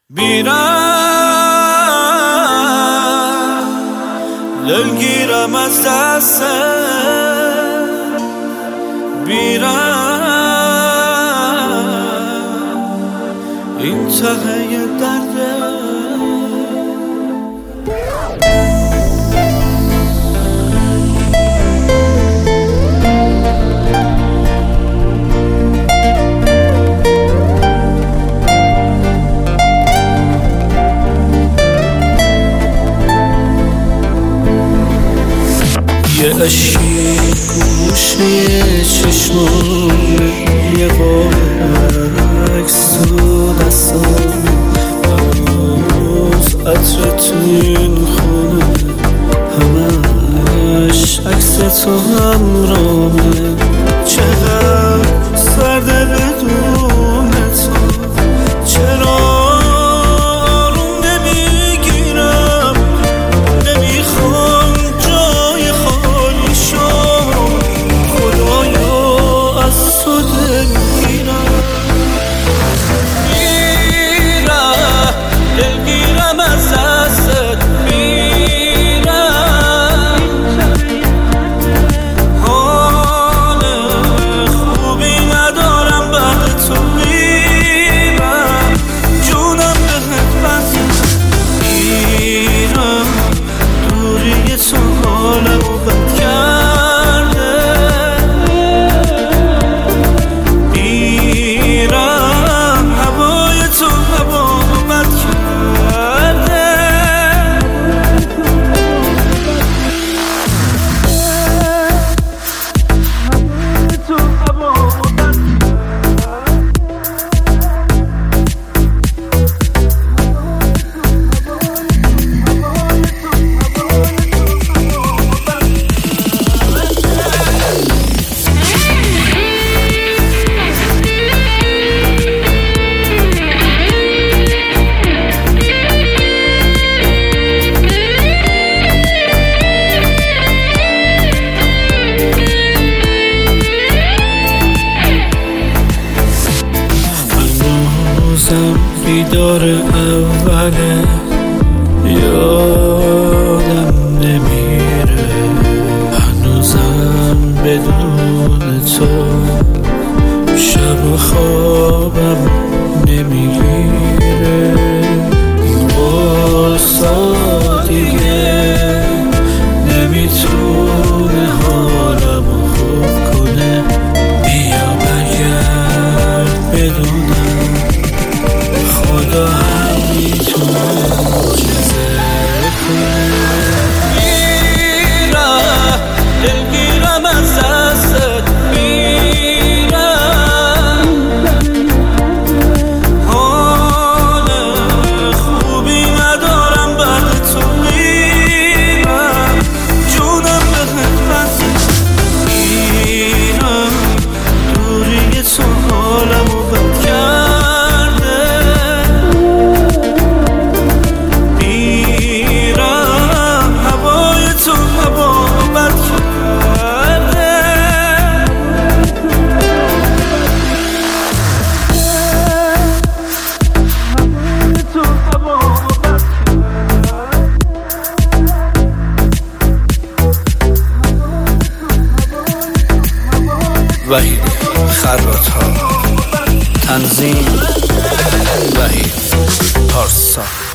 میرم دلگیرم از دست میرم این ته درده یه عشقی گوشه چشمان یه عکس تو دستان هنوز عطر تو این خونه همش عکس تو همراهه چقدر سرده بدون تو چرا بیدار اوله یادم نمیره هنوزم بدون تو شب خوابم نمیگیره این قصه دیگه نمیتونه حالمو خوب کنه بیا برگرد بدونم خدا هم میتونه معجزه کنه میرم دلگیرم از دستت میرم حال خوبی ندارم بعد تو میرم جونم بهت بسه میرم دوری تو حالمو بد کرد وحید خرات‌ها تنظیم وحید پارسا